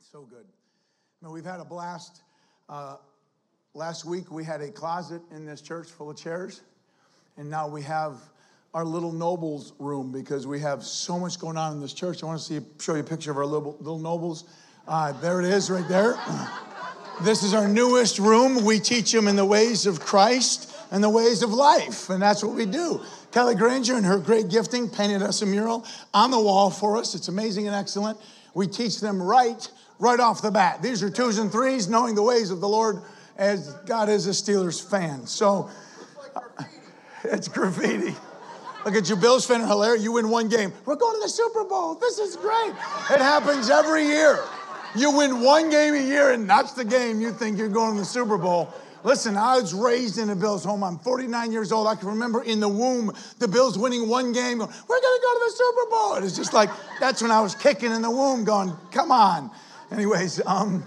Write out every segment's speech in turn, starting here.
So good. Man, we've had a blast. Last week we had a closet in this church full of chairs, and now we have our little nobles room because we have so much going on in this church. I want to show you a picture of our little nobles. There it is right there. This is our newest room. We teach them in the ways of Christ and the ways of life, and that's what we do. Kelly Granger and her great gifting painted us a mural on the wall for us. It's amazing and excellent. We teach them right off the bat. These are 2s and 3s, knowing the ways of the Lord as God is a Steelers fan. So it's graffiti. Look at you, Bills fan are hilarious. You win one game. We're going to the Super Bowl. This is great. It happens every year. You win one game a year, and that's the game you think you're going to the Super Bowl. Listen, I was raised in a Bills home. I'm 49 years old. I can remember in the womb, the Bills winning one game, going, we're going to go to the Super Bowl. And it's just like, that's when I was kicking in the womb going, come on. Anyways,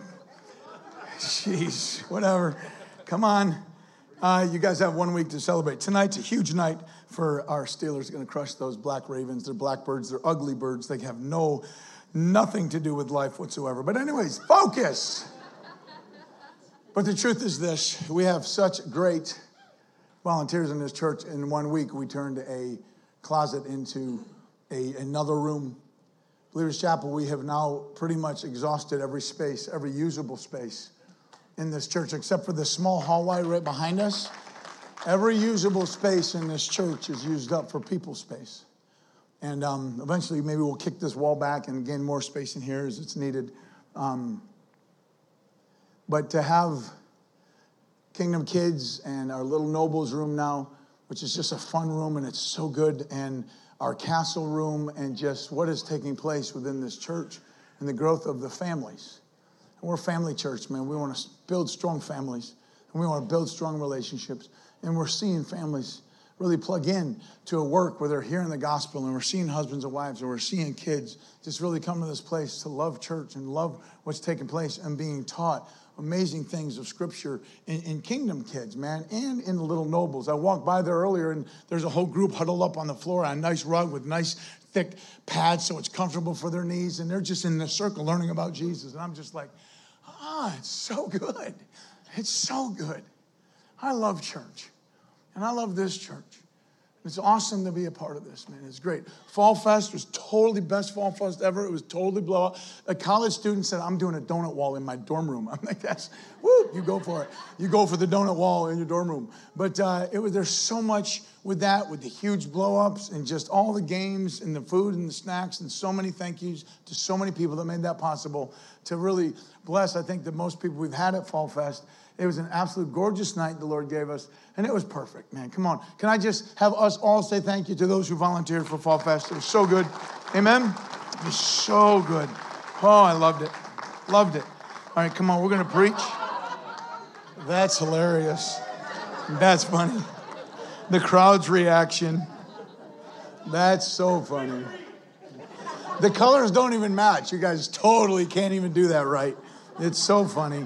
jeez, whatever. Come on. You guys have 1 week to celebrate. Tonight's a huge night for our Steelers. They're going to crush those black Ravens. They're blackbirds. They're ugly birds. They have nothing to do with life whatsoever. But anyways, focus. But the truth is this. We have such great volunteers in this church. In 1 week, we turned a closet into another room. Believers Chapel, we have now pretty much exhausted every space, every usable space in this church, except for the small hallway right behind us. Every usable space in this church is used up for people space. And eventually, maybe we'll kick this wall back and gain more space in here as it's needed. But to have Kingdom Kids and our little Nobles room now, which is just a fun room, and it's so good, and our castle room, and just what is taking place within this church and the growth of the families. And we're a family church, man. We want to build strong families, and we want to build strong relationships. And we're seeing families really plug in to a work where they're hearing the gospel, and we're seeing husbands and wives, and we're seeing kids just really come to this place to love church and love what's taking place and being taught amazing things of Scripture in Kingdom Kids, man, and in the Little Nobles. I walked by there earlier, and there's a whole group huddled up on the floor on a nice rug with nice, thick pads so it's comfortable for their knees, and they're just in the circle learning about Jesus. And I'm just like, it's so good. It's so good. I love church, and I love this church. It's awesome to be a part of this, man. It's great. Fall Fest was totally best Fall Fest ever. It was totally blowout. A college student said, I'm doing a donut wall in my dorm room. I'm like, you go for it. You go for the donut wall in your dorm room. But there's so much with that, with the huge blow-ups and just all the games and the food and the snacks, and so many thank yous to so many people that made that possible to really bless, I think, the most people we've had at Fall Fest. It was an absolute gorgeous night the Lord gave us, and it was perfect, man. Come on. Can I just have us all say thank you to those who volunteered for Fall Fest? It was so good. Amen? It was so good. Oh, I loved it. Loved it. All right, come on. We're going to preach. That's hilarious. That's funny. The crowd's reaction. That's so funny. The colors don't even match. You guys totally can't even do that right. It's so funny.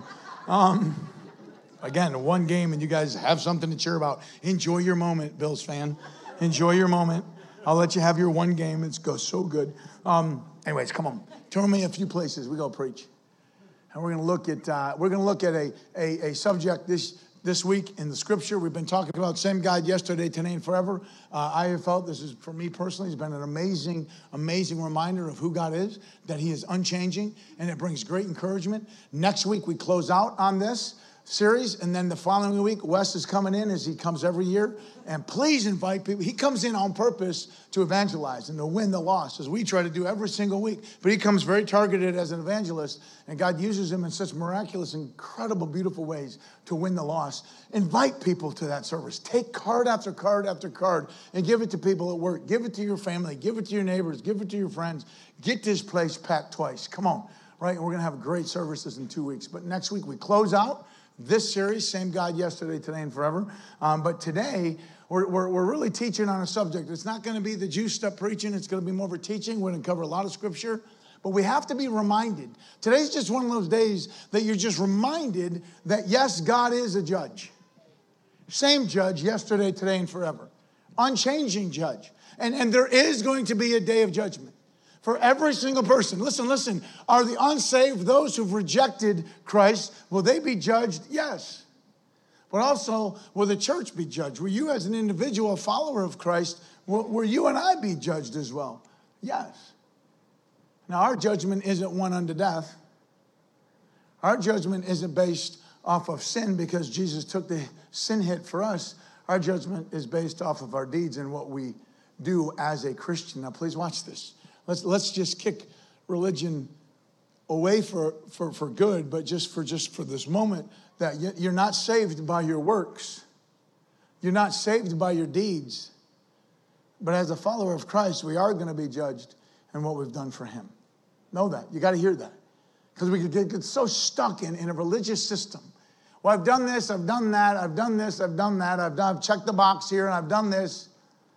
Again, one game, and you guys have something to cheer about. Enjoy your moment, Bills fan. Enjoy your moment. I'll let you have your one game. It goes so good. Anyways, come on. Turn me a few places. We go preach, and we're going to look at a subject this week in the Scripture. We've been talking about same God yesterday, today, and forever. I have felt this is, for me personally, has been an amazing, amazing reminder of who God is, that He is unchanging, and it brings great encouragement. Next week we close out on this series, and then the following week, Wes is coming in as he comes every year, and please invite people. He comes in on purpose to evangelize and to win the lost, as we try to do every single week, but he comes very targeted as an evangelist, and God uses him in such miraculous, incredible, beautiful ways to win the lost. Invite people to that service. Take card after card after card and give it to people at work. Give it to your family. Give it to your neighbors. Give it to your friends. Get this place packed twice. Come on, right? And we're going to have great services in 2 weeks, but next week we close out this series, Same God Yesterday, Today, and Forever. But today, we're really teaching on a subject. It's not going to be the juiced up preaching. It's going to be more of a teaching. We're going to cover a lot of Scripture. But we have to be reminded. Today's just one of those days that you're just reminded that, yes, God is a judge. Same judge yesterday, today, and forever. Unchanging judge. And there is going to be a day of judgment. For every single person. Listen. Are the unsaved, those who've rejected Christ, will they be judged? Yes. But also, will the church be judged? Will you as an individual, a follower of Christ, will you and I be judged as well? Yes. Now, our judgment isn't one unto death. Our judgment isn't based off of sin because Jesus took the sin hit for us. Our judgment is based off of our deeds and what we do as a Christian. Now, please watch this. Let's just kick religion away for good, but just for this moment, that you're not saved by your works. You're not saved by your deeds. But as a follower of Christ, we are going to be judged in what we've done for him. Know that. You got to hear that. Because we could get so stuck in a religious system. Well, I've done this, I've done that, I've done this, I've done that, I've checked the box here, and I've done this.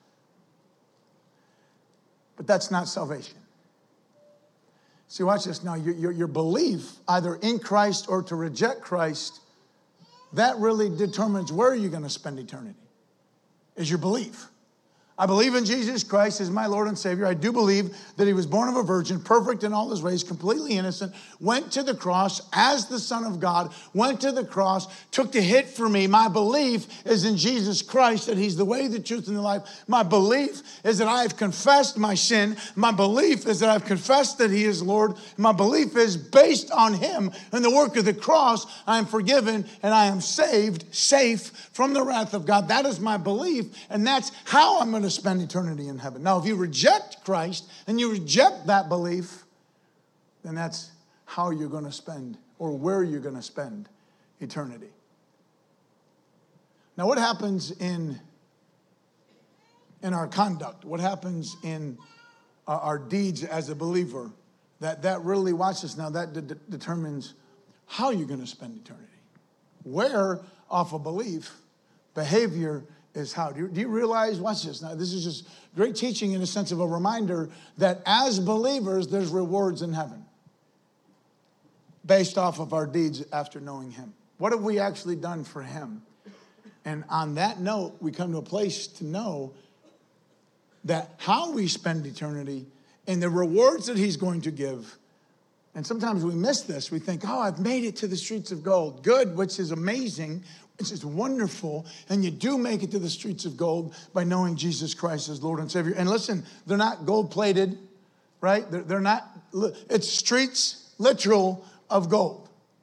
But that's not salvation. See, watch this now. Your belief, either in Christ or to reject Christ, that really determines where you're going to spend eternity, is your belief. I believe in Jesus Christ as my Lord and Savior. I do believe that he was born of a virgin, perfect in all his ways, completely innocent, went to the cross as the Son of God, went to the cross, took the hit for me. My belief is in Jesus Christ, that he's the way, the truth, and the life. My belief is that I have confessed my sin. My belief is that I've confessed that he is Lord. My belief is based on him and the work of the cross. I am forgiven and I am saved, safe from the wrath of God. That is my belief, and that's how I'm going to spend eternity in heaven. Now, if you reject Christ and you reject that belief, then that's how you're going to spend, or where you're going to spend eternity. Now, what happens in our conduct? What happens in our deeds as a believer? That really, watch this now, that determines how you're going to spend eternity. Where, off a belief, behavior is how. Do you realize, watch this now, this is just great teaching in a sense of a reminder that as believers, there's rewards in heaven based off of our deeds after knowing him. What have we actually done for him? And on that note, we come to a place to know that how we spend eternity and the rewards that he's going to give. And sometimes we miss this. We think, oh, I've made it to the streets of gold. Good, which is amazing, which is wonderful. And you do make it to the streets of gold by knowing Jesus Christ as Lord and Savior. And listen, they're not gold-plated, right? They're not, it's streets, literal, of gold.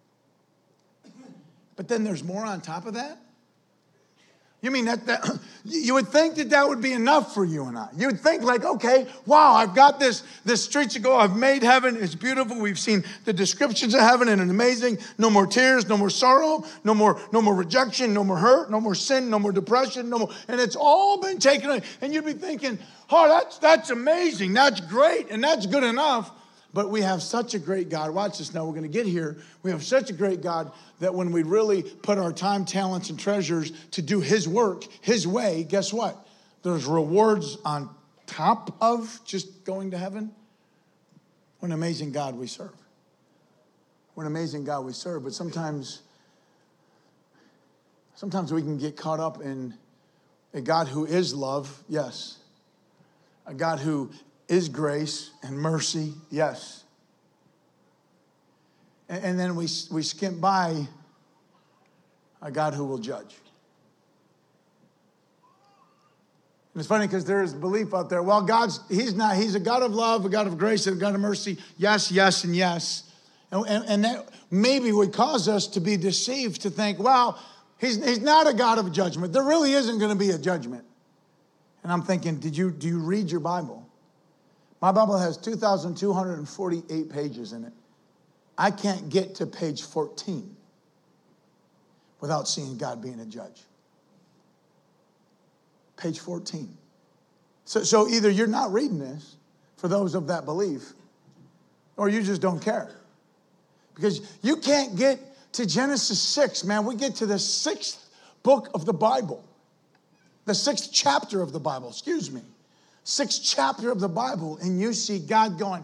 But then there's more on top of that? You mean that you would think that would be enough for you and I. You would think like, okay, wow, I've got this streets of gold. I've made heaven. It's beautiful. We've seen the descriptions of heaven and it's amazing. No more tears, no more sorrow, no more rejection, no more hurt, no more sin, no more depression, no more. And it's all been taken away. And you'd be thinking, oh, that's amazing. That's great. And that's good enough. But we have such a great God. Watch this now. We're going to get here. We have such a great God that when we really put our time, talents, and treasures to do his work, his way, guess what? There's rewards on top of just going to heaven. What an amazing God we serve. What an amazing God we serve. But sometimes we can get caught up in a God who is love, yes. A God who is grace and mercy, yes. And then we skimp by a God who will judge. And it's funny because there is belief out there, well, he's a God of love, a God of grace, and a God of mercy. Yes, yes, and yes. And that maybe would cause us to be deceived to think, well, he's not a God of judgment. There really isn't going to be a judgment. And I'm thinking, do you read your Bible? My Bible has 2,248 pages in it. I can't get to page 14 without seeing God being a judge. Page 14. So either you're not reading this for those of that belief, or you just don't care. Because you can't get to Genesis 6, man. We get to the 6th book of the Bible. The 6th chapter of the Bible, excuse me. 6th chapter of the Bible, and you see God going,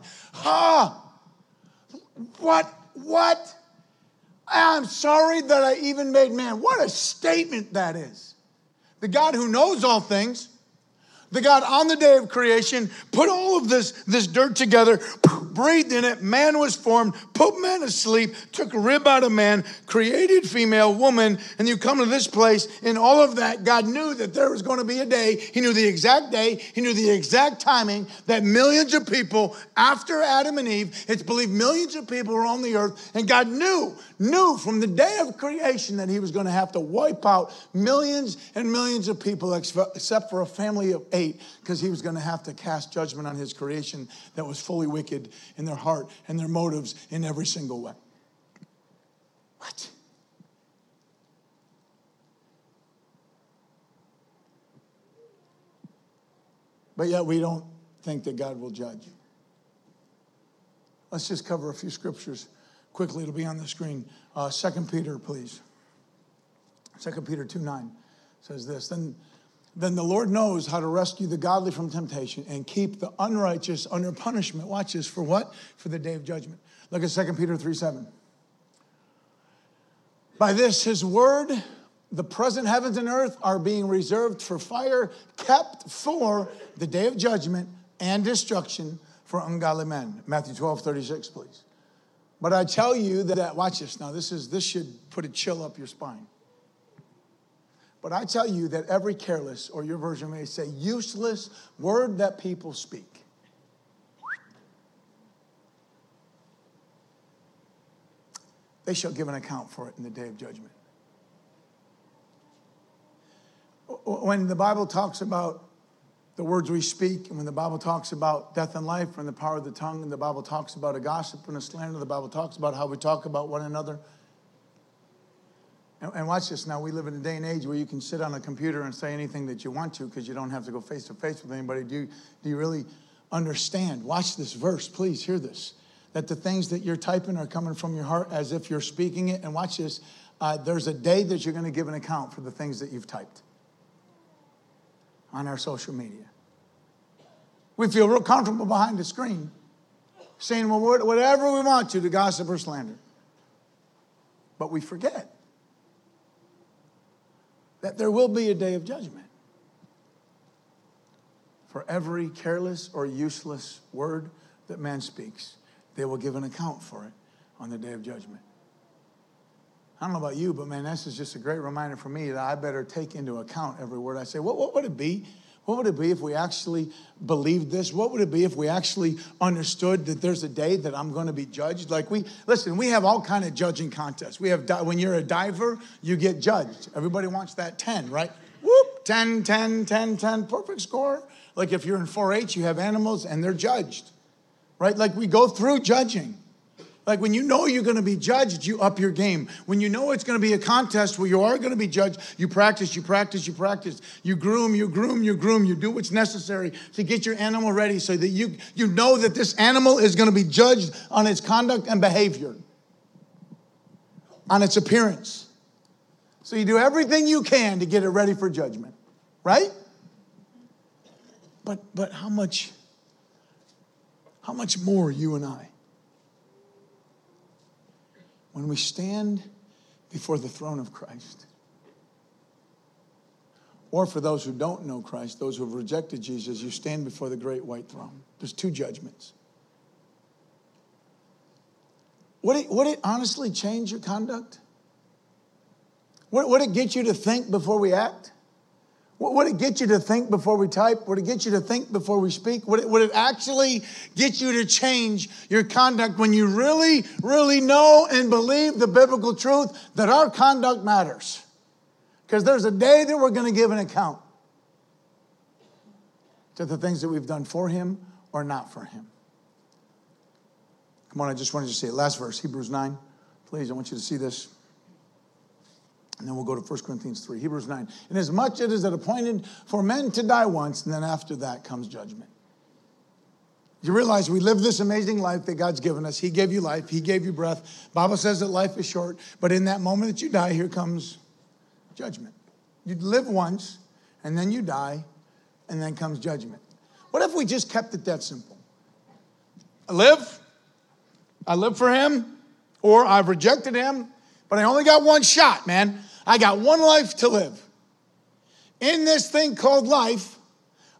what? I'm sorry that I even made man. What a statement that is. The God who knows all things, The God on the day of creation put all of this dirt together, breathed in it, man was formed, put man to sleep, took a rib out of man, created female, woman, and you come to this place, and all of that, God knew that there was going to be a day. He knew the exact day. He knew the exact timing that millions of people, after Adam and Eve, it's believed millions of people were on the earth, and God knew from the day of creation that he was going to have to wipe out millions and millions of people except for a family of 8, because he was going to have to cast judgment on his creation that was fully wicked in their heart and their motives in every single way. What? But yet we don't think that God will judge. Let's just cover a few scriptures quickly. It'll be on the screen. 2 Peter, please. 2 Peter 2:9 says this. Then the Lord knows how to rescue the godly from temptation and keep the unrighteous under punishment. Watch this. For what? For the day of judgment. Look at 2 Peter 3:7. By this, his word, the present heavens and earth are being reserved for fire, kept for the day of judgment and destruction for ungodly men. Matthew 12:36, please. But I tell you that, watch this now, this should put a chill up your spine. But I tell you that every careless, or your version may say useless, word that people speak, they shall give an account for it in the day of judgment. When the Bible talks about the words we speak, and when the Bible talks about death and life and the power of the tongue, and the Bible talks about a gossip and a slander, the Bible talks about how we talk about one another. And watch this now, we live in a day and age where you can sit on a computer and say anything that you want to because you don't have to go face to face with anybody. Do you really understand? Watch this verse, please hear this. That the things that you're typing are coming from your heart as if you're speaking it. And watch this, there's a day that you're going to give an account for the things that you've typed on our social media. We feel real comfortable behind the screen saying whatever we want to gossip or slander. But we forget that there will be a day of judgment for every careless or useless word that man speaks. They will give an account for it on the day of judgment. I don't know about you, but man, this is just a great reminder for me that I better take into account every word I say. What would it be? What would it be if we actually believed this? What would it be if we actually understood that there's a day that I'm going to be judged? Like we have all kind of judging contests. We have, when you're a diver, you get judged. Everybody wants that 10, right? Whoop, 10, 10, 10, 10, perfect score. Like if you're in 4-H, you have animals and they're judged, right? Like we go through judging. Like when you know you're going to be judged, you up your game. When you know it's going to be a contest where you are going to be judged, you practice, you practice, you practice. You groom, you groom, you groom. You do what's necessary to get your animal ready so that you know that this animal is going to be judged on its conduct and behavior, on its appearance. So you do everything you can to get it ready for judgment, right? But how much more you and I? When we stand before the throne of Christ, or for those who don't know Christ, those who have rejected Jesus, you stand before the great white throne. There's 2 judgments. Would it honestly change your conduct? Would it get you to think before we act? Would it get you to think before we type? Would it get you to think before we speak? Would it actually get you to change your conduct when you really, really know and believe the biblical truth that our conduct matters? Because there's a day that we're going to give an account to the things that we've done for him or not for him. Come on, I just wanted to see it. Last verse, Hebrews 9. Please, I want you to see this. And then we'll go to 1 Corinthians 3, Hebrews 9. Inasmuch it is appointed for men to die once, and then after that comes judgment. You realize we live this amazing life that God's given us. He gave you life. He gave you breath. Bible says that life is short. But in that moment that you die, here comes judgment. You live once, and then you die, and then comes judgment. What if we just kept it that simple? I live for him, or I've rejected him, but I only got one shot, man. I got one life to live. In this thing called life,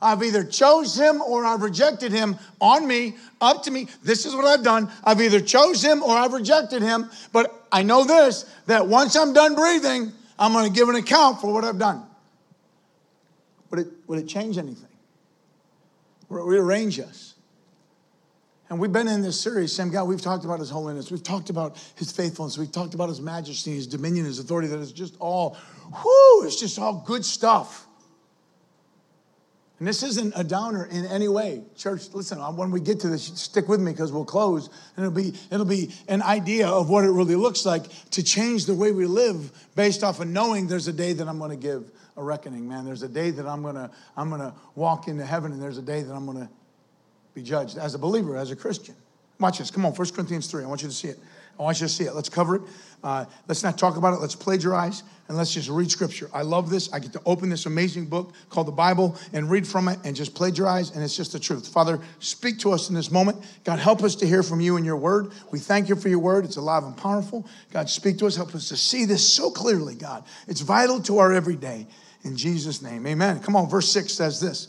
I've either chose him or I've rejected him on me, up to me. This is what I've done. I've either chose him or I've rejected him. But I know this, that once I'm done breathing, I'm going to give an account for what I've done. Would it change anything? Would it rearrange us? And we've been in this series, same God, we've talked about his holiness. We've talked about his faithfulness. We've talked about his majesty, his dominion, his authority. That is just all, it's just all good stuff. And this isn't a downer in any way. Church, listen, when we get to this, stick with me because we'll close. And it'll be an idea of what it really looks like to change the way we live based off of knowing there's a day that I'm going to give a reckoning, man. There's a day that I'm going to walk into heaven, and there's a day that I'm going to be judged as a believer, as a Christian. Watch this. Come on, 1 Corinthians 3. I want you to see it. I want you to see it. Let's cover it. Let's not talk about it. Let's plagiarize, and let's just read Scripture. I love this. I get to open this amazing book called the Bible and read from it and just plagiarize, and it's just the truth. Father, speak to us in this moment. God, help us to hear from you and your word. We thank you for your word. It's alive and powerful. God, speak to us. Help us to see this so clearly, God. It's vital to our everyday. In Jesus' name, amen. Come on, verse 6 says this.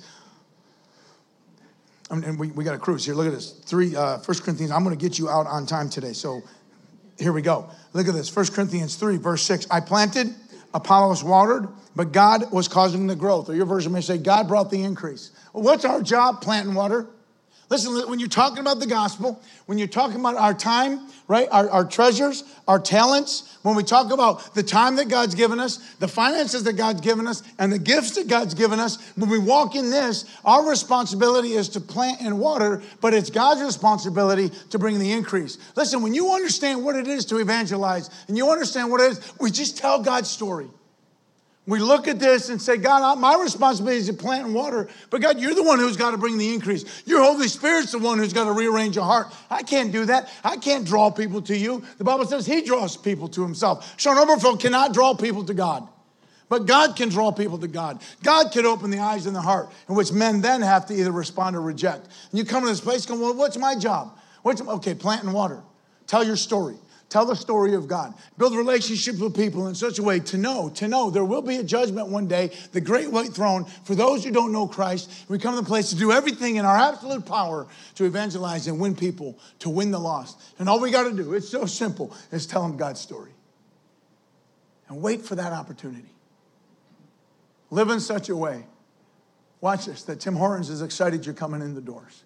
And we got a cruise here. Look at this. 1 Corinthians. I'm going to get you out on time today. So here we go. Look at this. 1 Corinthians 3, verse 6. I planted, Apollos watered, but God was causing the growth. Or your version may say, God brought the increase. Well, what's our job? Plant and water. Listen, when you're talking about the gospel, when you're talking about our time, right, our treasures, our talents, when we talk about the time that God's given us, the finances that God's given us, and the gifts that God's given us, when we walk in this, our responsibility is to plant and water, but it's God's responsibility to bring the increase. Listen, when you understand what it is to evangelize, and you understand what it is, we just tell God's story. We look at this and say, God, my responsibility is to plant and water, but God, you're the one who's got to bring the increase. Your Holy Spirit's the one who's got to rearrange your heart. I can't do that. I can't draw people to you. The Bible says he draws people to himself. Sean Oberfeld cannot draw people to God, but God can draw people to God. God can open the eyes and the heart, in which men then have to either respond or reject. And you come to this place going, well, what's my job? Okay, plant and water. Tell your story. Tell the story of God. Build relationships with people in such a way to know there will be a judgment one day, the great white throne. For those who don't know Christ, we come to the place to do everything in our absolute power to evangelize and win people, to win the lost. And all we got to do, it's so simple, is tell them God's story. And wait for that opportunity. Live in such a way, watch this, that Tim Hortons is excited you're coming in the doors.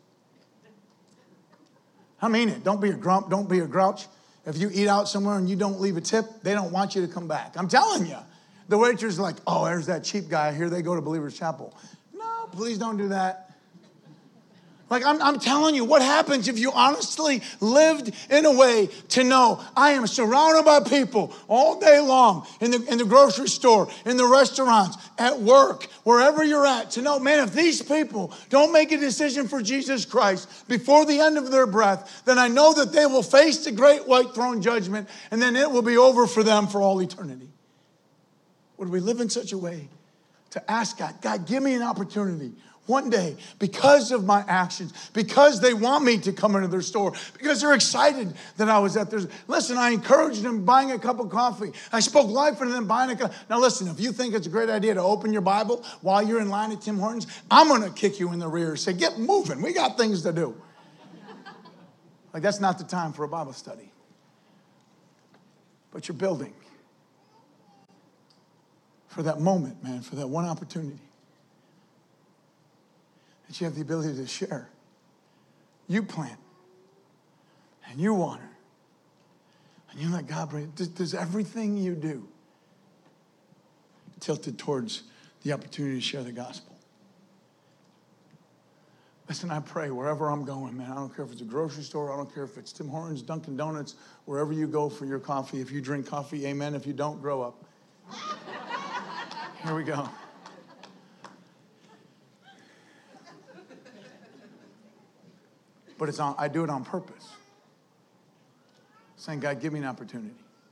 I mean it. Don't be a grump. Don't be a grouch. If you eat out somewhere and you don't leave a tip, they don't want you to come back. I'm telling you. The waitress is like, oh, there's that cheap guy. Here they go to Believer's Chapel. No, please don't do that. Like, I'm telling you, what happens if you honestly lived in a way to know I am surrounded by people all day long in the grocery store, in the restaurants, at work, wherever you're at, to know, man, if these people don't make a decision for Jesus Christ before the end of their breath, then I know that they will face the great white throne judgment, and then it will be over for them for all eternity. Would we live in such a way to ask God, God, give me an opportunity one day, because of my actions, because they want me to come into their store, because they're excited that I was at theirs. Listen, I encouraged them buying a cup of coffee. I spoke life into them buying a cup. Now listen, if you think it's a great idea to open your Bible while you're in line at Tim Hortons, I'm going to kick you in the rear and say, get moving. We got things to do. Like, that's not the time for a Bible study. But you're building for that moment, man, for that one opportunity that you have the ability to share. You plant and you water and you let God bring it. Does everything you do tilted towards the opportunity to share the gospel? Listen, I pray wherever I'm going, man. I don't care if it's a grocery store. I don't care if it's Tim Hortons, Dunkin' Donuts, wherever you go for your coffee. If you drink coffee, amen. If you don't, grow up. Here we go. But I do it on purpose. Saying, God, give me an opportunity.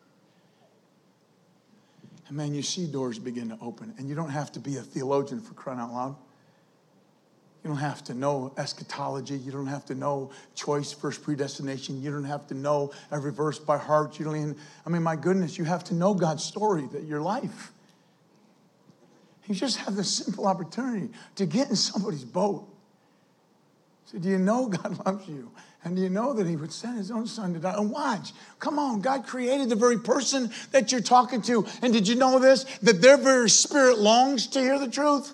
And man, you see doors begin to open. And you don't have to be a theologian for crying out loud. You don't have to know eschatology. You don't have to know choice versus predestination. You don't have to know every verse by heart. You don't even, my goodness, you have to know God's story, that your life. You just have this simple opportunity to get in somebody's boat. So do you know God loves you? And do you know that he would send his own son to die? And watch, come on, God created the very person that you're talking to. And did you know this? That their very spirit longs to hear the truth.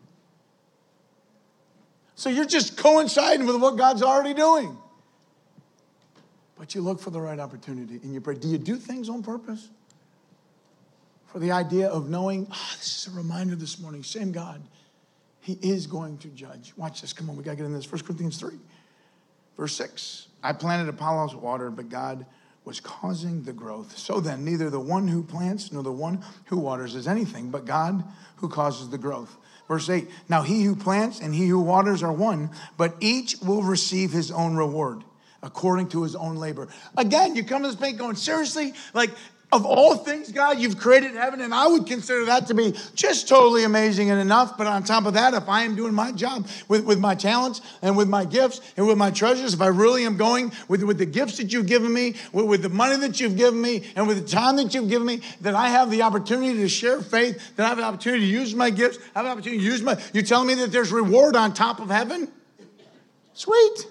So you're just coinciding with what God's already doing. But you look for the right opportunity and you pray. Do you do things on purpose? For the idea of knowing, this is a reminder this morning, same God, he is going to judge. Watch this, come on, we got to get in this. 1 Corinthians 3, verse 6. I planted, Apollos watered, but God was causing the growth. So then, neither the one who plants nor the one who waters is anything, but God who causes the growth. Verse 8, now he who plants and he who waters are one, but each will receive his own reward according to his own labor. Again, you come to this point going, seriously? Like, of all things, God, you've created heaven, and I would consider that to be just totally amazing and enough. But on top of that, if I am doing my job with my talents and with my gifts and with my treasures, if I really am going with the gifts that you've given me, with the money that you've given me, and with the time that you've given me, that I have the opportunity to share faith, that I have the opportunity to use my gifts, I have the opportunity to use you're telling me that there's reward on top of heaven? Sweet.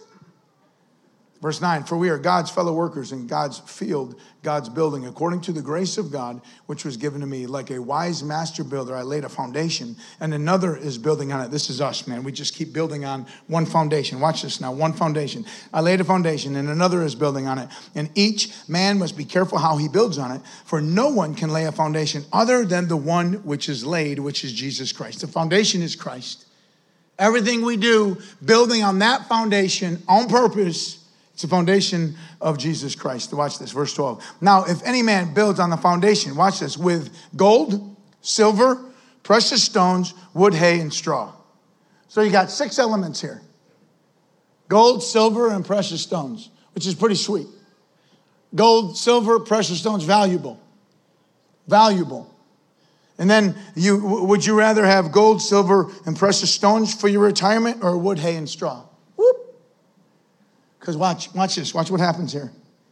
Verse 9, for we are God's fellow workers in God's field, God's building. According to the grace of God, which was given to me, like a wise master builder, I laid a foundation, and another is building on it. This is us, man. We just keep building on one foundation. Watch this now, one foundation. I laid a foundation, and another is building on it. And each man must be careful how he builds on it, for no one can lay a foundation other than the one which is laid, which is Jesus Christ. The foundation is Christ. Everything we do, building on that foundation on purpose, it's the foundation of Jesus Christ. Watch this, verse 12. Now, if any man builds on the foundation, watch this, with gold, silver, precious stones, wood, hay, and straw. So you got 6 elements here. Gold, silver, and precious stones, which is pretty sweet. Gold, silver, precious stones, valuable. Valuable. And then would you rather have gold, silver, and precious stones for your retirement or wood, hay, and straw? Whoop. Because watch this. Watch what happens here.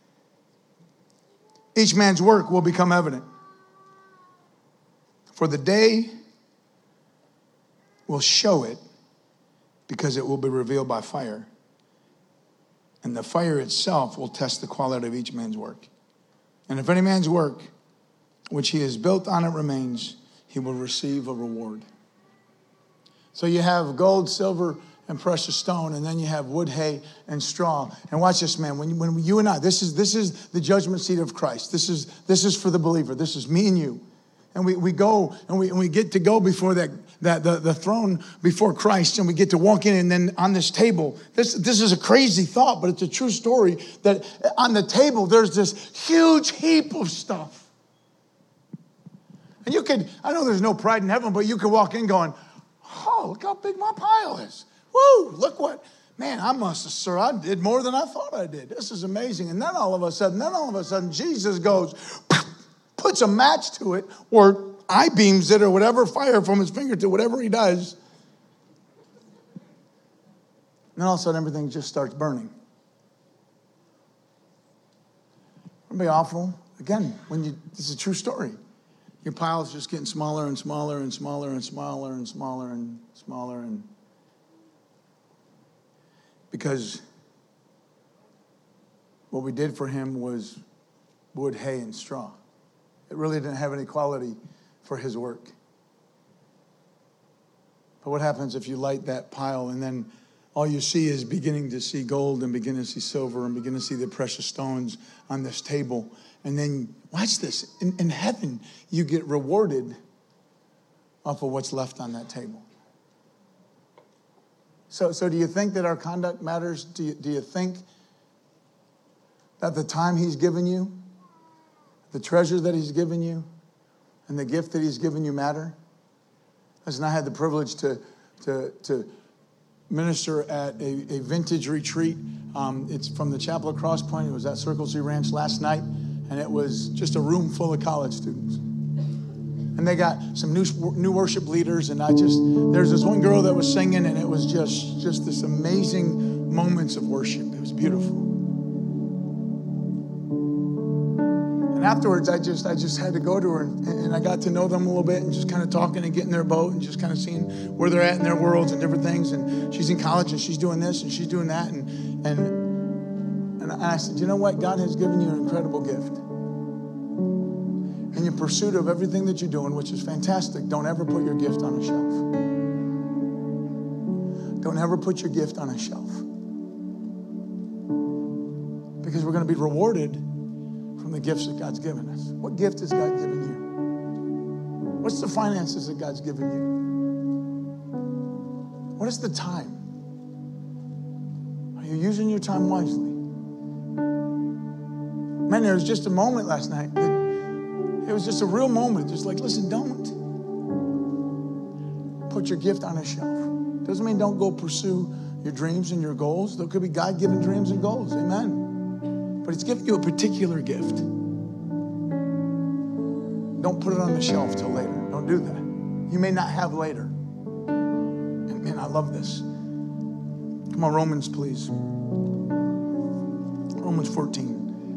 Each man's work will become evident. For the day will show it, because it will be revealed by fire. And the fire itself will test the quality of each man's work. And if any man's work, which he has built on it, remains, he will receive a reward. So you have gold, silver, and precious stone, and then you have wood, hay, and straw. And watch this, man. When you and I, this is the judgment seat of Christ. This is for the believer. This is me and you. And we go and we get to go before the throne before Christ, and we get to walk in, and then on this table, this is a crazy thought, but it's a true story, that on the table there's this huge heap of stuff. And I know there's no pride in heaven, but you can walk in going, oh, look how big my pile is. Woo, look what, man, I did more than I thought I did. This is amazing. And then all of a sudden, Jesus goes, puts a match to it, or I-beams it, or whatever, fire from his finger to whatever he does. And then all of a sudden, everything just starts burning. It'll be awful. Again, this is a true story. Your pile is just getting smaller and smaller and smaller and smaller and smaller and smaller, and because what we did for him was wood, hay, and straw. It really didn't have any quality for his work. But what happens if you light that pile and then all you see is beginning to see gold and begin to see silver and begin to see the precious stones on this table? And then, watch this, in heaven, you get rewarded off of what's left on that table. So do you think that our conduct matters? Do you think that the time he's given you, the treasure that he's given you, and the gift that he's given you matter? Listen, I had the privilege to minister at a vintage retreat. It's from the Chapel of Cross Point. It was at Circle C Ranch last night, and it was just a room full of college students. And they got some new worship leaders, and there's this one girl that was singing, and it was just this amazing moments of worship. It was beautiful. And afterwards, I just had to go to her, and I got to know them a little bit, and just kind of talking and getting their boat and just kind of seeing where they're at in their worlds and different things. And she's in college, and she's doing this, and she's doing that. And I said, you know what? God has given you an incredible gift. In your pursuit of everything that you're doing, which is fantastic, don't ever put your gift on a shelf. Don't ever put your gift on a shelf. Because we're going to be rewarded from the gifts that God's given us. What gift has God given you? What's the finances that God's given you? What is the time? Are you using your time wisely? Man, there was just a moment last night. It was just a real moment. Just like, listen, don't put your gift on a shelf. Doesn't mean don't go pursue your dreams and your goals. There could be God-given dreams and goals. Amen. But He's given you a particular gift. Don't put it on the shelf till later. Don't do that. You may not have later. And man, I love this. Come on, Romans, please. Romans 14.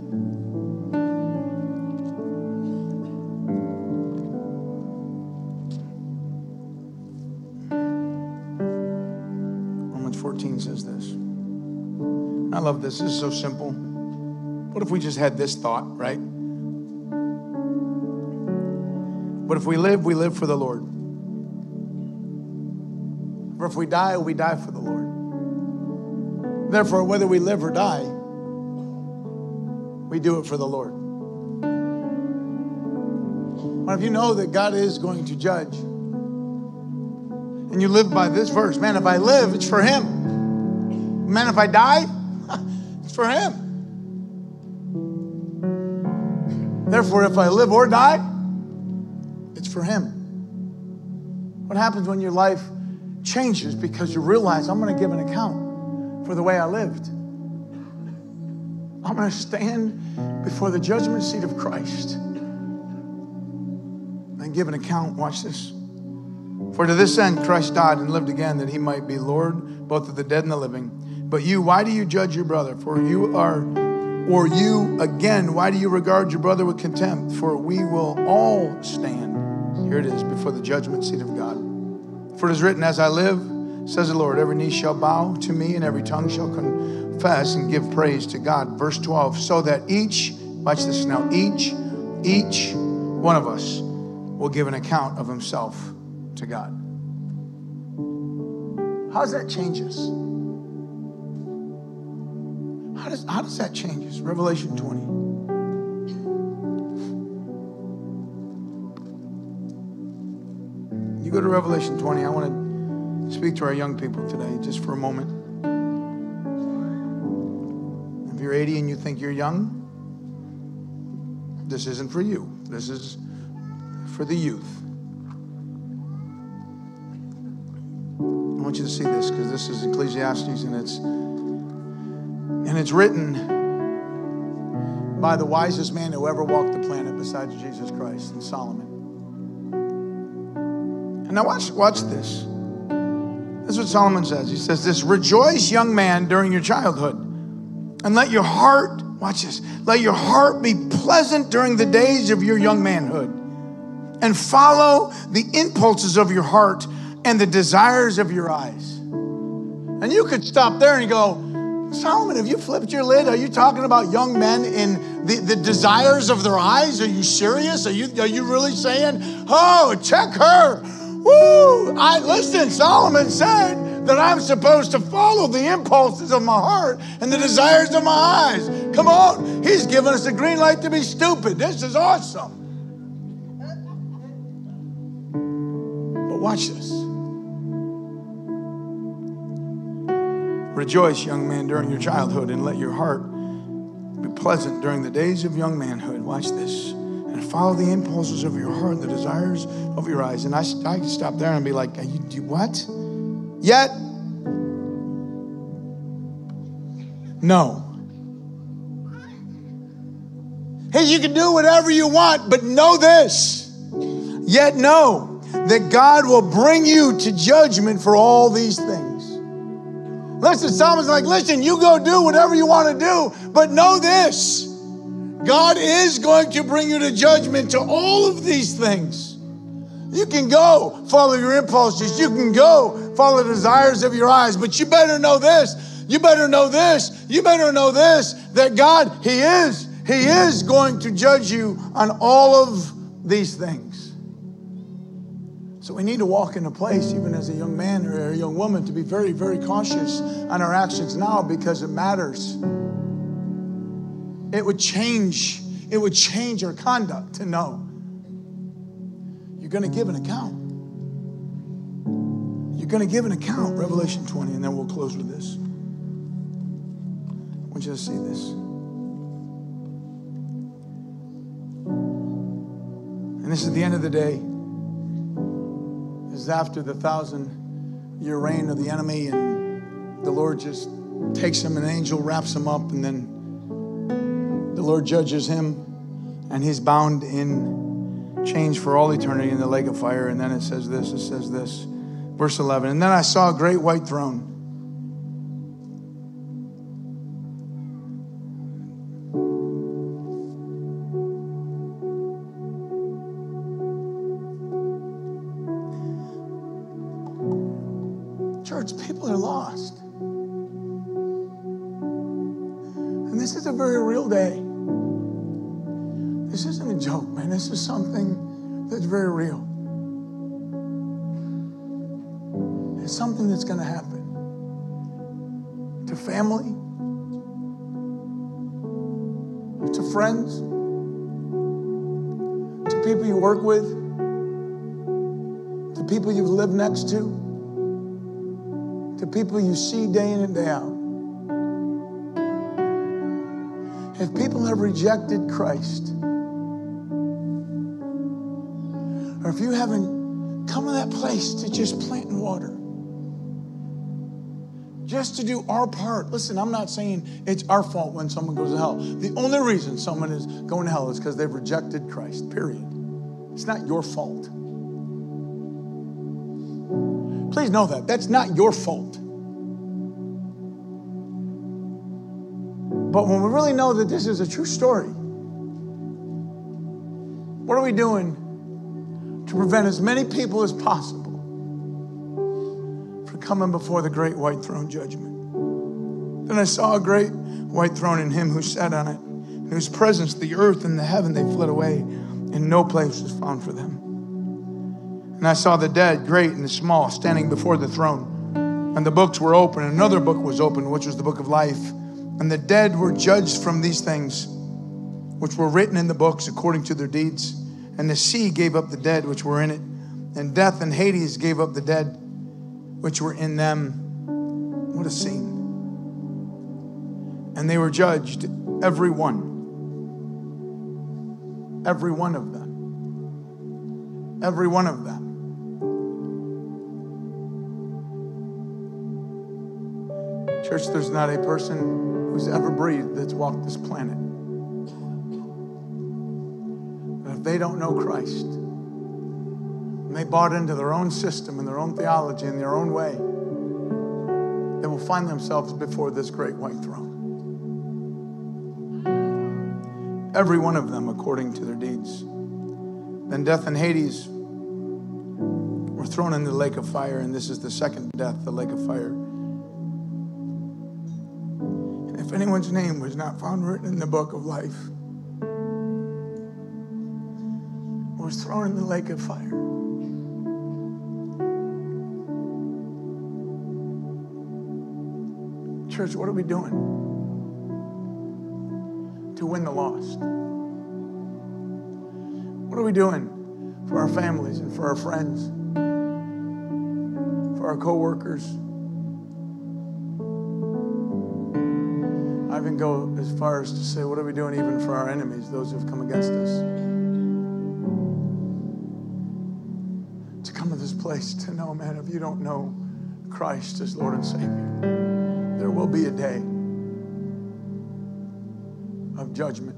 Romans 14 says this. I love this. This is so simple. What if we just had this thought, right? But if we live for the Lord. Or if we die for the Lord. Therefore, whether we live or die, we do it for the Lord. What if you know that God is going to judge? And you live by this verse. Man, if I live, it's for Him. Man, if I die, it's for Him. Therefore, if I live or die, it's for Him. What happens when your life changes because you realize I'm going to give an account for the way I lived? I'm going to stand before the judgment seat of Christ and give an account. Watch this. For to this end Christ died and lived again, that He might be Lord both of the dead and the living. But you, why do you judge your brother? Again, why do you regard your brother with contempt? For we will all stand, here it is, before the judgment seat of God. For it is written, as I live, says the Lord, every knee shall bow to me and every tongue shall confess and give praise to God. Verse 12, so that each, watch this now, each one of us will give an account of himself to God. How does that change us? How does that change us? Revelation 20. You go to Revelation 20. I want to speak to our young people today just for a moment. If you're 80 and you think you're young, this isn't for you. This is for the youth. I want you to see this because this is Ecclesiastes and it's written by the wisest man who ever walked the planet besides Jesus Christ and Solomon. And now watch this. This is what Solomon says. He says this, rejoice, young man, during your childhood. And let your heart, watch this, let your heart be pleasant during the days of your young manhood. And follow the impulses of your heart and the desires of your eyes. And you could stop there and go, Solomon, have you flipped your lid? Are you talking about young men in the desires of their eyes? Are you serious? Are you really saying, oh, check her? Woo! Listen, Solomon said that I'm supposed to follow the impulses of my heart and the desires of my eyes. Come on. He's given us a green light to be stupid. This is awesome. But watch this. Rejoice, young man, during your childhood, and let your heart be pleasant during the days of young manhood. Watch this. And follow the impulses of your heart and the desires of your eyes. And I can stop there and be like, you what? Yet? No. Hey, you can do whatever you want, but know this. Yet know that God will bring you to judgment for all these things. Listen, Solomon's like, listen, you go do whatever you want to do, but know this. God is going to bring you to judgment to all of these things. You can go follow your impulses. You can go follow the desires of your eyes. But you better know this. You better know this. You better know this. That God, He is going to judge you on all of these things. So we need to walk in a place, even as a young man or a young woman, to be very, very cautious on our actions now, because it matters. It would change our conduct to know you're going to give an account. You're going to give an account, Revelation 20, and then we'll close with this. I want you to see this. And this is the end of the day. This is after the 1,000-year reign of the enemy, and the Lord just takes him, an angel wraps him up, and then the Lord judges him, and he's bound in chains for all eternity in the lake of fire. And then it says this, verse 11. And then I saw a great white throne. Church, people are lost. And this is a very real day. This isn't a joke, man. This is something that's very real. It's something that's going to happen to family, to friends, to people you work with, to people you've lived next to people you see day in and day out. If people have rejected Christ, or if you haven't come to that place to just plant and water, just to do our part. Listen, I'm not saying it's our fault when someone goes to hell. The only reason someone is going to hell is because they've rejected Christ, period. It's not your fault. Please know that. That's not your fault. But when we really know that this is a true story, what are we doing to prevent as many people as possible from coming before the great white throne judgment? Then I saw a great white throne and him who sat on it, in whose presence the earth and the heaven, they fled away, and no place was found for them. And I saw the dead, great and the small, standing before the throne. And the books were open, and another book was opened, which was the book of life. And the dead were judged from these things, which were written in the books according to their deeds. And the sea gave up the dead which were in it. And death and Hades gave up the dead which were in them. What a scene. And they were judged, every one of them. Every one of them. Church, there's not a person who's ever breathed that's walked this planet. But if they don't know Christ, and they bought into their own system and their own theology and their own way, they will find themselves before this great white throne. Every one of them according to their deeds. Then death and Hades were thrown into the lake of fire, and this is the second death, the lake of fire. If anyone's name was not found written in the book of life, was thrown in the lake of fire. Church, what are we doing to win the lost? What are we doing for our families and for our friends, for our co-workers? I even go as far as to say, what are we doing even for our enemies, those who have come against us? To come to this place to know, man, if you don't know Christ as Lord and Savior, there will be a day of judgment.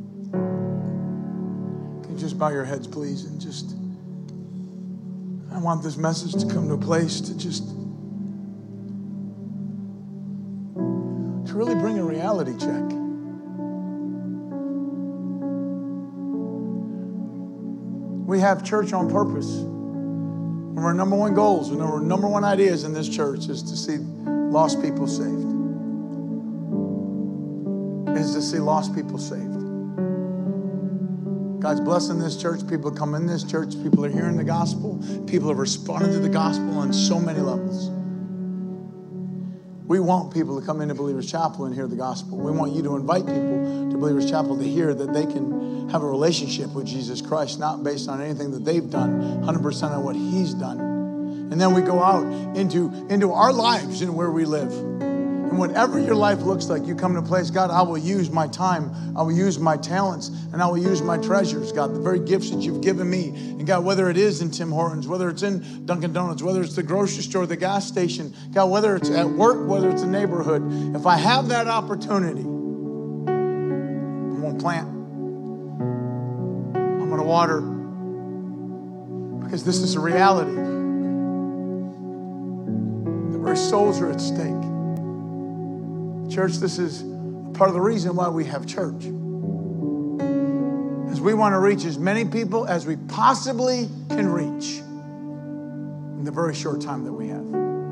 Can you just bow your heads, please, and just, I want this message to come to a place to just really bring a reality check. We have church on purpose. One of our number one goals and our number one ideas in this church is to see lost people saved. Is to see lost people saved. God's blessing this church. People come in this church. People are hearing the gospel. People have responded to the gospel on so many levels. We want people to come into Believers Chapel and hear the gospel. We want you to invite people to Believers Chapel to hear that they can have a relationship with Jesus Christ, not based on anything that they've done, 100% on what He's done. And then we go out into our lives and where we live. And whatever your life looks like, you come to a place, God, I will use my time, I will use my talents, and I will use my treasures, God, the very gifts that you've given me. And God, whether it is in Tim Hortons, whether it's in Dunkin' Donuts, whether it's the grocery store, the gas station, God, whether it's at work, whether it's a neighborhood, if I have that opportunity, I'm going to plant. I'm going to water. Because this is a reality. The very souls are at stake. Church, this is part of the reason why we have church. Because we want to reach as many people as we possibly can reach in the very short time that we have.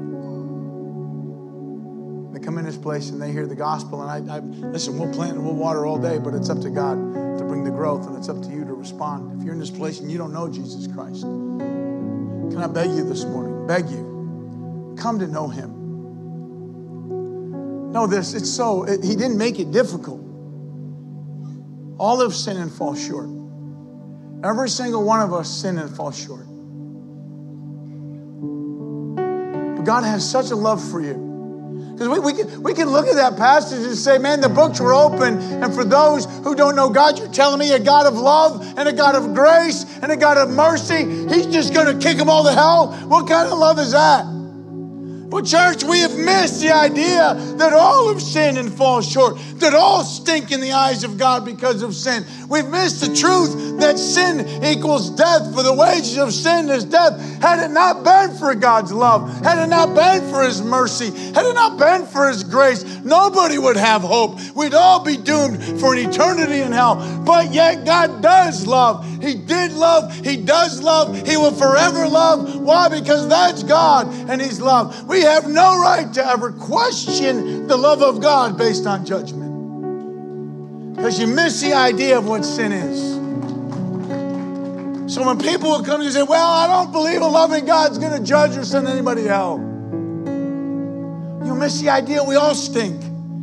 They come in this place and they hear the gospel, and listen, we'll plant and we'll water all day, but it's up to God to bring the growth, and it's up to you to respond. If you're in this place and you don't know Jesus Christ, can I beg you this morning, beg you, come to know Him. Know this, He didn't make it difficult. All have sinned and fall short. Every single one of us sin and fall short. But God has such a love for you. Because we can look at that passage and say, man, the books were open. And for those who don't know God, you're telling me a God of love and a God of grace and a God of mercy, He's just going to kick them all to hell? What kind of love is that? But church, we have missed the idea that all have sinned and fall short, that all stink in the eyes of God because of sin. We've missed the truth that sin equals death, for the wages of sin is death. Had it not been for God's love, had it not been for His mercy, had it not been for His grace, nobody would have hope. We'd all be doomed for an eternity in hell. But yet God does love. He did love. He does love. He will forever love. Why? Because that's God and He's love. We have no right to ever question the love of God based on judgment. Because you miss the idea of what sin is. So when people will come to you and say, well, I don't believe a loving God's going to judge or send anybody to hell, you miss the idea we all stink.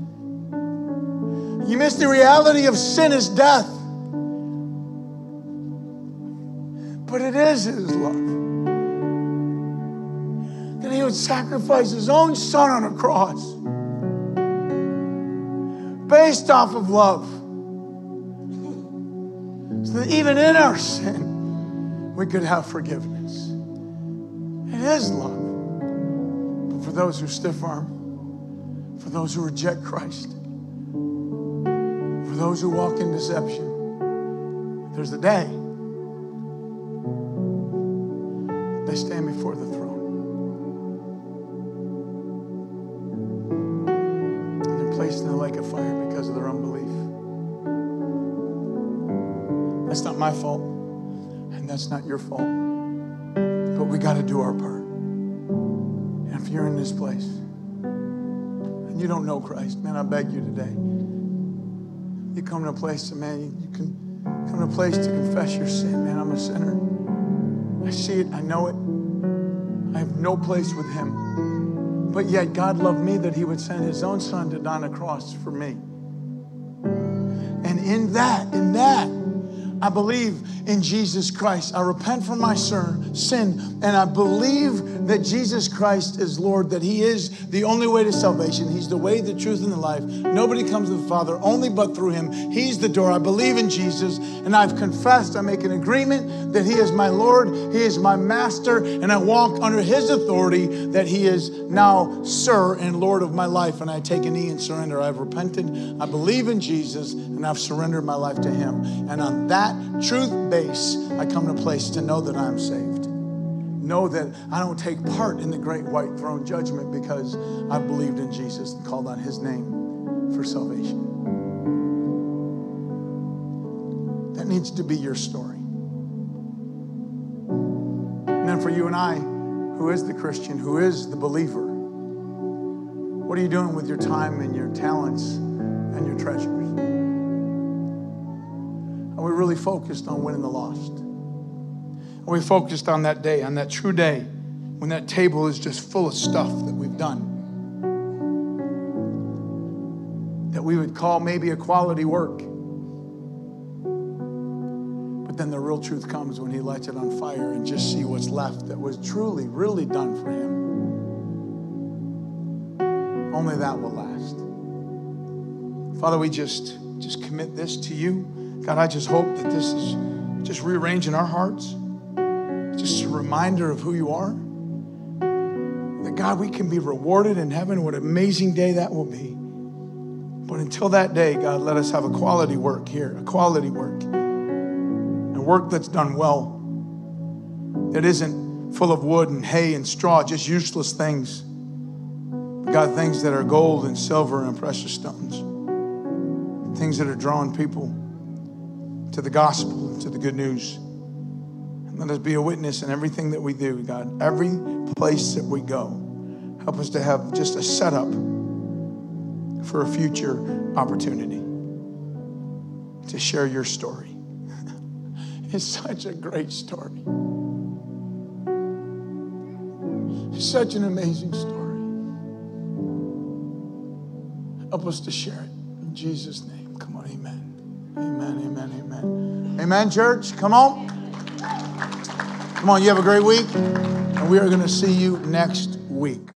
You miss the reality of sin is death. But it is His love. That He would sacrifice His own Son on a cross based off of love. So that even in our sin, we could have forgiveness. It is love. But for those who stiff arm, for those who reject Christ, for those who walk in deception, there's a day they stand before the throne. And they're placed in the lake of fire because of their unbelief. That's not my fault, and that's not your fault. But we got to do our part. And if you're in this place and you don't know Christ, man, I beg you today. You come to a place, man, you can come to a place to confess your sin. Man, I'm a sinner. I see it. I know it. I have no place with Him. But yet God loved me that He would send His own Son to die on a cross for me. And in that, I believe in Jesus Christ. I repent from my sin, and I believe that Jesus Christ is Lord, that He is the only way to salvation. He's the way, the truth, and the life. Nobody comes to the Father only but through Him. He's the door. I believe in Jesus, and I've confessed. I make an agreement that He is my Lord, He is my Master, and I walk under His authority, that He is now Sir and Lord of my life, and I take a knee and surrender. I've repented. I believe in Jesus, and I've surrendered my life to Him. And on that truth base, I come to a place to know that I'm saved. Know that I don't take part in the great white throne judgment because I've believed in Jesus and called on His name for salvation. That needs to be your story. for you and I, who is the Christian, who is the believer, what are you doing with your time and your talents and your treasures? Are we really focused on winning the lost? Are we focused on that day, on that true day, when that table is just full of stuff that we've done, that we would call maybe a quality work? But then the real truth comes when he lights it on fire and just see what's left that was truly, really done for him. Only that will last. Father, we just commit this to you. God, I just hope that this is just rearranging our hearts. Just a reminder of who you are. That, God, we can be rewarded in heaven. What an amazing day that will be. But until that day, God, let us have a quality work here, a quality work. A work that's done well. That isn't full of wood and hay and straw, just useless things. God, things that are gold and silver and precious stones. Things that are drawing people to the gospel, to the good news. And let us be a witness in everything that we do, God. Every place that we go. Help us to have just a setup for a future opportunity to share your story. It's such a great story. It's such an amazing story. Help us to share it. In Jesus' name. Come on, amen. Amen, amen, amen. Amen, church. Come on. Come on, you have a great week. And we are going to see you next week.